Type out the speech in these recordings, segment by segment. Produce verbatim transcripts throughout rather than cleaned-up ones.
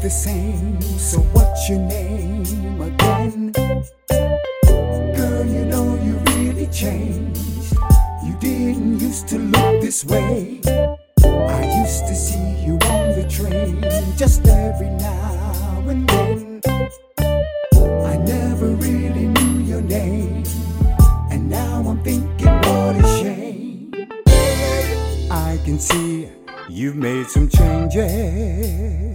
the same, so what's your name again? Girl, you know you really changed. You didn't used to look this way. I used to see you on the train just every now and then. I never really knew your name, and now I'm thinking what a shame. I can see you've made some changes.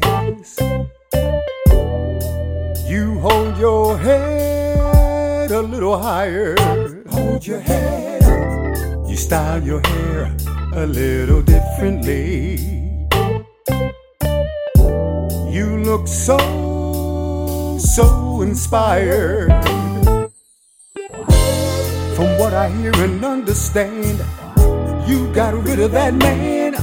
You hold your head a little higher. Hold your head up. You style your hair a little differently. You look so, so inspired. From what I hear and understand, you got rid of that man.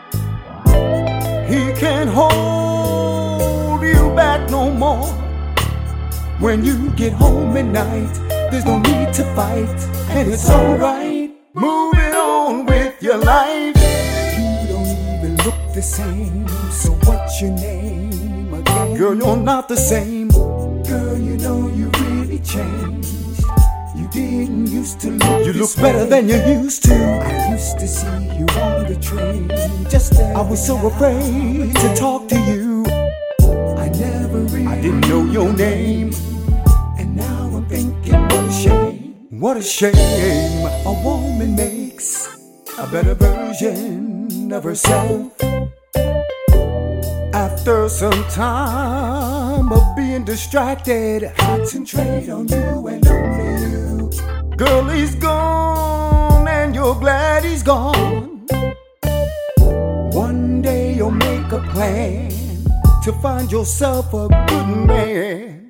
He can't hold you back no more. When you get home at night, there's no need to fight, and it's alright. Moving on with your life. You don't even look the same, so what's your name again? Girl, you're not the same. Girl, you know you really changed. You didn't used to look. You look better than you used to. I used to see you on the train. Just I was so afraid to talk to you. I never really I didn't know your name. And now I'm thinking what a shame. What a shame. A woman makes a better version of herself after some time of being distracted. Concentrate on you and only you. Girl, he's gone and you're glad he's gone. One day you'll make a plan to find yourself a good man.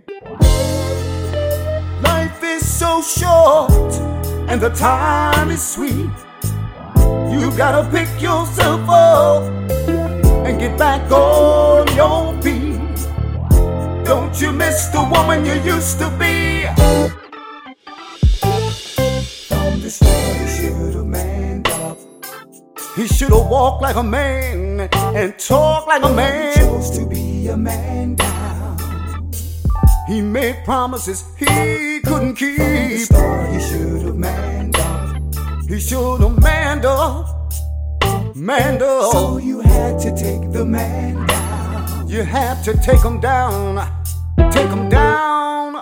Life is so short and the time is sweet. You gotta pick yourself up and get back on your feet. Don't you miss the woman you used to be? From the start, he should've manned up. He should've walked like a man and talked like a man. He chose to be a man now. He made promises he couldn't keep. From the start, he should've manned up. He should've manned up. Man up. So you had to take the man down. You had to take him down. Take him down.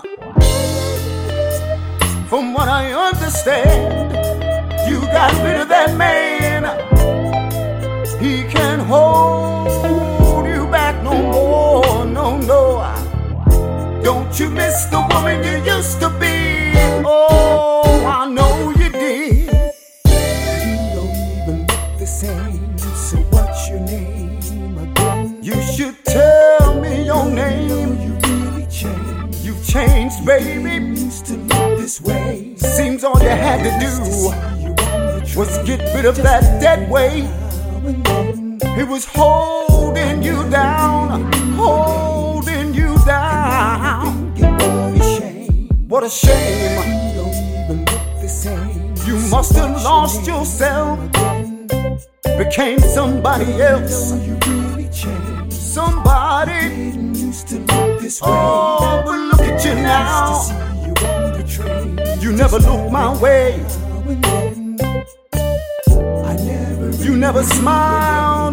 From what I understand, you got rid of that man. He can't hold you back no more. No, no. Don't you miss the woman you used to be? Oh, I know you did. Same. So what's your name again? You should tell me your name. You know you really changed. You've changed, baby. You used to look this way. Seems all you had to do was get rid of that dead weight. It was holding you down, holding you down. What a shame. You don't even look the same. You must have lost yourself. Became somebody else. Somebody. Oh, but look at you now. You never looked my way. You never smiled